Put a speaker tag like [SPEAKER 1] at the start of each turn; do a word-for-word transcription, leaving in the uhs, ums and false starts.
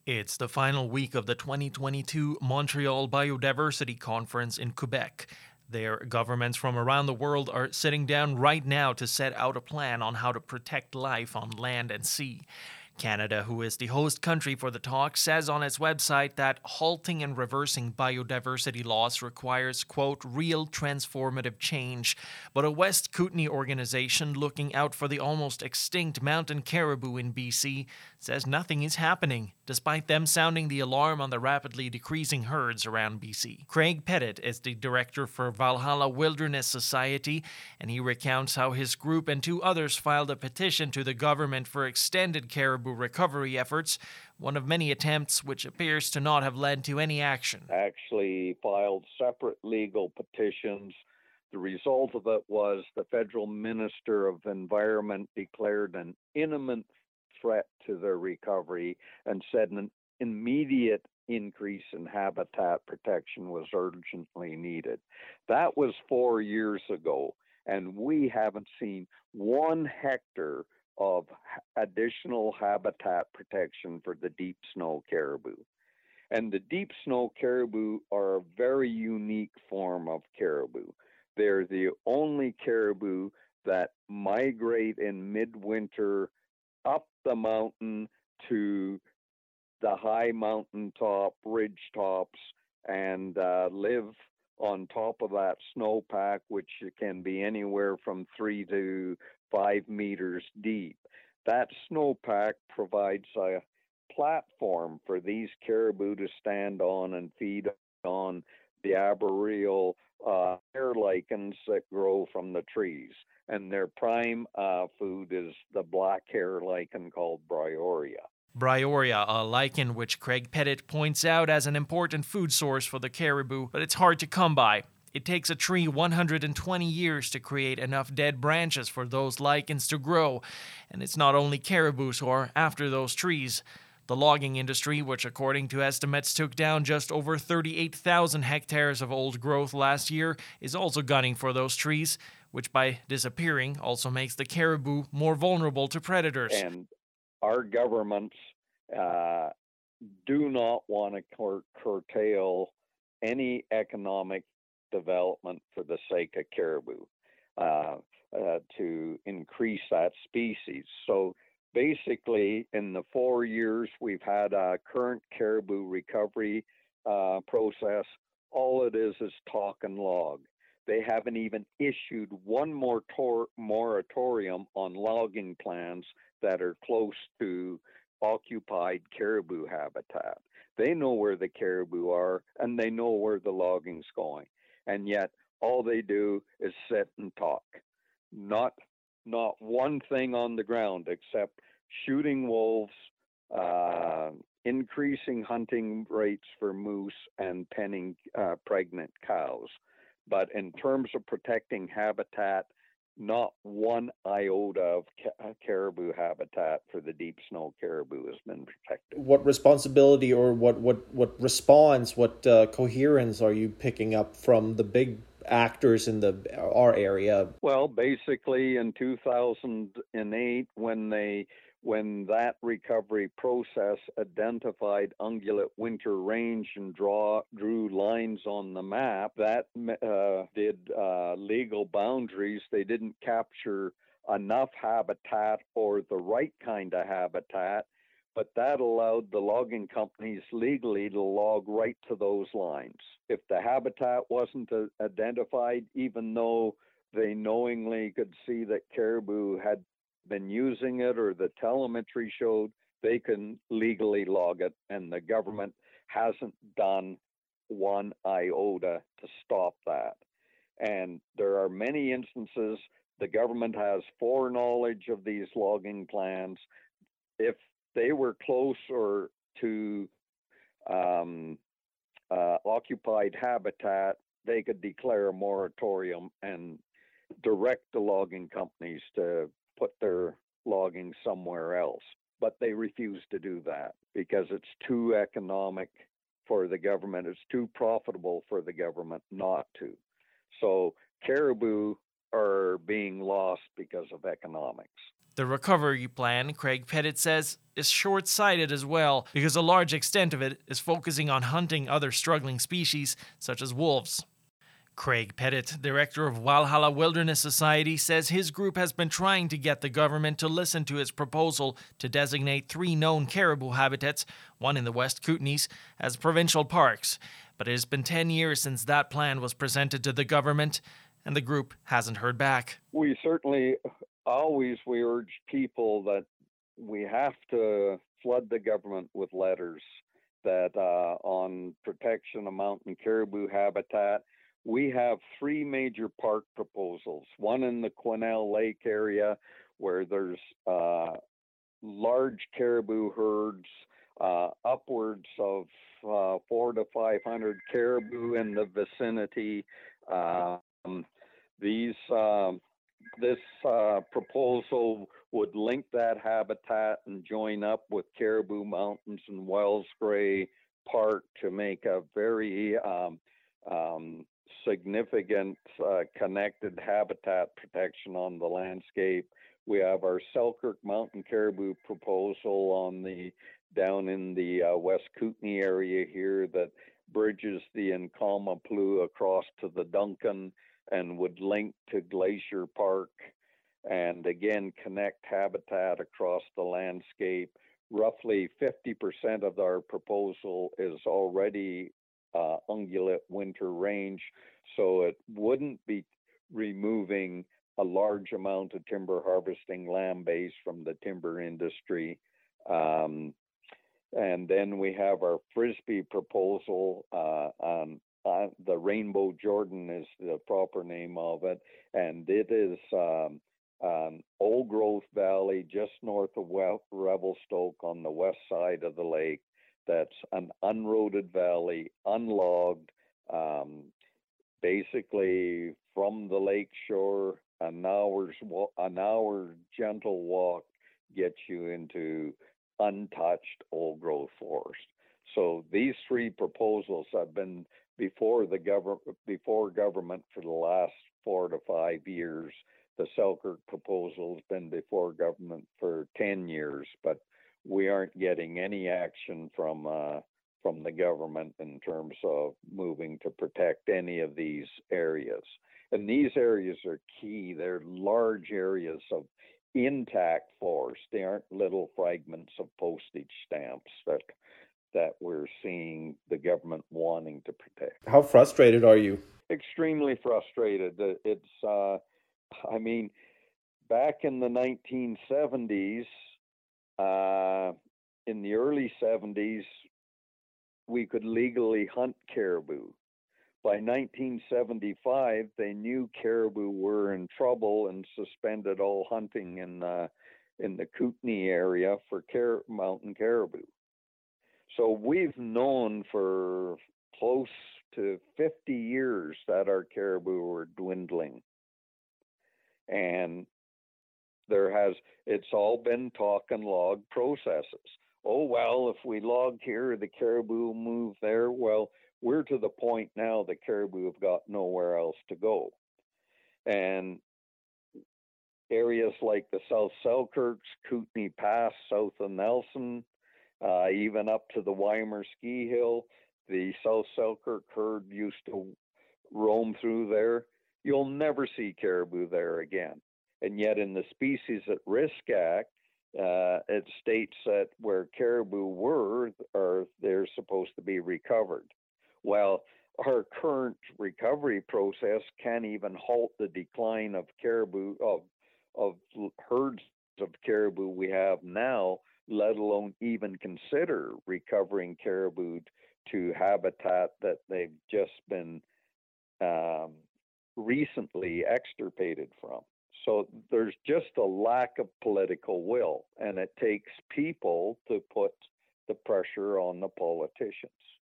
[SPEAKER 1] It's the final week of the twenty twenty-two Montreal Biodiversity Conference in Quebec. Their governments from around the world are sitting down right now to set out a plan on how to protect life on land and sea. Canada, who is the host country for the talk, says on its website that halting and reversing biodiversity loss requires, quote, real transformative change. But a West Kootenay organization looking out for the almost extinct mountain caribou in B C says nothing is happening, despite them sounding the alarm on the rapidly decreasing herds around B C. Craig Pettit is the director for Valhalla Wilderness Society, and he recounts how his group and two others filed a petition to the government for extended caribou recovery efforts, one of many attempts which appears to not have led to any action.
[SPEAKER 2] Actually filed separate legal petitions. The result of it was the federal minister of environment declared an imminent threat to their recovery and said an immediate increase in habitat protection was urgently needed. That was four years ago, and we haven't seen one hectare of additional habitat protection for the deep snow caribou. And the deep snow caribou are a very unique form of caribou. They're the only caribou that migrate in midwinter up the mountain to the high mountaintop ridge tops and uh, live on top of that snowpack, which can be anywhere from three to five meters deep. That snowpack provides a platform for these caribou to stand on and feed on the arboreal uh, hair lichens that grow from the trees. And their prime uh, food is the black hair lichen called Bryoria.
[SPEAKER 1] Bryoria, a lichen which Craig Pettit points out as an important food source for the caribou, but it's hard to come by. It takes a tree one hundred twenty years to create enough dead branches for those lichens to grow, and it's not only caribous who are after those trees. The logging industry, which according to estimates took down just over thirty-eight thousand hectares of old growth last year, is also gunning for those trees, which by disappearing also makes the caribou more vulnerable to predators.
[SPEAKER 2] And our governments uh, do not want to cur- curtail any economic development for the sake of caribou uh, uh, to increase that species. So basically, in the four years we've had a current caribou recovery uh, process, all it is is talk and log. They haven't even issued one more tor- moratorium on logging plans that are close to occupied caribou habitat. They know where the caribou are and they know where the logging's going. And yet all they do is sit and talk. Not not one thing on the ground except shooting wolves, uh, increasing hunting rates for moose, and penning uh, pregnant cows. But in terms of protecting habitat, not one iota of ca- caribou habitat for the deep snow caribou has been protected.
[SPEAKER 3] What responsibility or what what what response, what uh, coherence are you picking up from the big actors in the our area?
[SPEAKER 2] Well, basically in two thousand eight, when they when that recovery process identified ungulate winter range and draw drew lines on the map, that uh, did uh, legal boundaries. They didn't capture enough habitat or the right kind of habitat, but that allowed the logging companies legally to log right to those lines. If the habitat wasn't uh, identified, even though they knowingly could see that caribou had been using it or the telemetry showed, they can legally log it, and the government hasn't done one iota to stop that. And there are many instances the government has foreknowledge of these logging plans. If they were closer to um, uh, occupied habitat, they could declare a moratorium and direct the logging companies to put their logging somewhere else. But they refuse to do that because it's too economic for the government. It's too profitable for the government not to. So caribou are being lost because of economics.
[SPEAKER 1] The recovery plan, Craig Pettit says, is short-sighted as well because a large extent of it is focusing on hunting other struggling species, such as wolves. Craig Pettit, director of Walhalla Wilderness Society, says his group has been trying to get the government to listen to his proposal to designate three known caribou habitats, one in the West Kootenays, as provincial parks. But it has been ten years since that plan was presented to the government, and the group hasn't heard back.
[SPEAKER 2] We certainly always we urge people that we have to flood the government with letters that uh, on protection of mountain caribou habitat. We have three major park proposals, one in the Quesnel Lake area where there's uh, large caribou herds, uh, upwards of uh, four to five hundred caribou in the vicinity. Um, these, uh, this uh, proposal would link that habitat and join up with Caribou Mountains and Wellsbrae Park to make a very um, um, significant uh, connected habitat protection on the landscape. We have our Selkirk Mountain Caribou proposal on the down in the uh, West Kootenay area here that bridges the Nkamaplu across to the Duncan and would link to Glacier Park and again connect habitat across the landscape. Roughly fifty percent of our proposal is already uh, ungulate winter range, so it wouldn't be removing a large amount of timber harvesting land base from the timber industry. Um, and then we have our Frisbee proposal uh, on uh, the Rainbow Jordan is the proper name of it, and it is um, um, Old Growth Valley just north of Revelstoke on the west side of the lake. That's an unroaded valley, unlogged, um, basically from the lake shore. An hour's an hour gentle walk gets you into untouched old growth forest. So these three proposals have been before the government before government for the last four to five years. The Selkirk proposal has been before government for ten years, but we aren't getting any action from uh, from the government in terms of moving to protect any of these areas. And these areas are key. They're large areas of intact forest. They aren't little fragments of postage stamps that that we're seeing the government wanting to protect.
[SPEAKER 3] How frustrated are you?
[SPEAKER 2] Extremely frustrated. It's, uh, I mean, back in the nineteen seventies, uh, in the early seventies, we could legally hunt caribou. By nineteen seventy-five, they knew caribou were in trouble and suspended all hunting in uh, in the Kootenay area for car- mountain caribou. So we've known for close to fifty years that our caribou were dwindling. And there has, it's all been talk and log processes. Oh, well, if we log here, the caribou will move there. Well, we're to the point now the caribou have got nowhere else to go. And areas like the South Selkirks, Kootenay Pass, south of Nelson, uh, even up to the Weimer Ski Hill, the South Selkirk herd used to roam through there. You'll never see caribou there again. And yet in the Species at Risk Act, uh, it states that where caribou were, or they're supposed to be recovered. Well, our current recovery process can't even halt the decline of caribou, of, of herds of caribou we have now, let alone even consider recovering caribou to habitat that they've just been um, recently extirpated from. So there's just a lack of political will, and it takes people to put the pressure on the politicians.